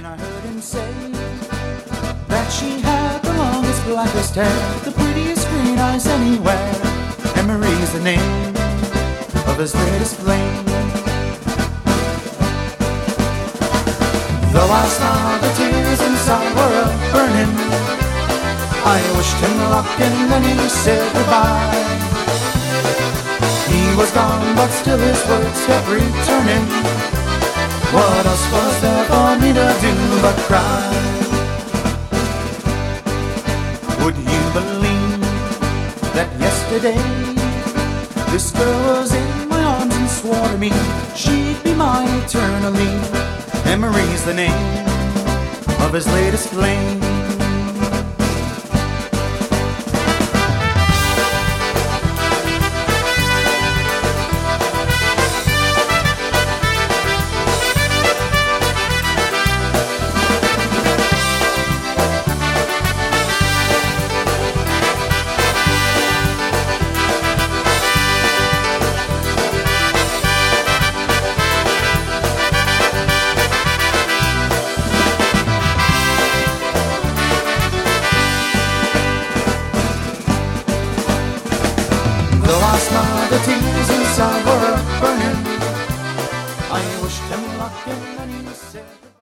when I heard him say that she had the longest, blackest hair, the prettiest green eyes anywhere. And Marie's the name of his latest flame. Though I saw the tears inside were burning, I wished him luck and then he said goodbye. He was gone, but still his words kept returning. What else was there for me to do but cry? Would you believe that yesterday this girl was in my arms and swore to me she'd be mine eternally? And Marie's the name of his latest flame. Though I smiled, the tears inside were burning. I wished him luck and then he said